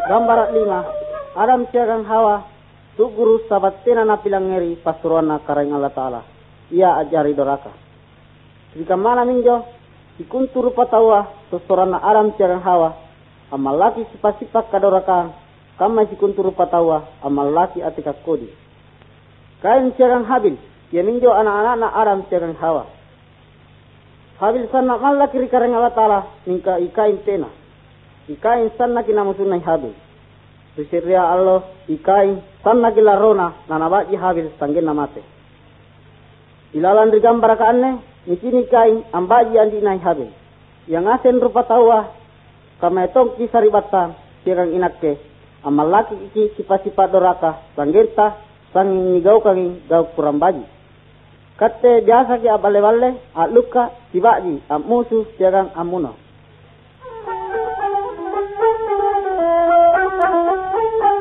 Gambar 5. Adam siagang Hawa tu guru sabatena na pilangeri pasuruan na karang Allah Ta'ala. Ia ajari doraka. Jika mana minjo ikunturu patawa sesoran na Adam siagang Hawa amal laki sifat-sifat kadoraka kama ikunturu patawa amal laki atika kodi. Kain siagang Habil ya minjo anak-anak na Adam siagang Hawa. Habil sana malaki kiri karang Allah Ta'ala ningka ikain tena. Ikain sana kinamusunay Habil. Bisirya Allah ikain sana kilarona nanabaji Habil sanggen namate. Ilalan digambar kaanne nikini kain ambaji andi nai Habil. Yang asen rupa tawa kama etong kisaribatan sirang inakke amalaki iki sifat-sifat doraka sanggenta sanging nigau kanging gau kurambaji. Katte biasa ki abale-bale aluka sibaji amusu sirang amuno.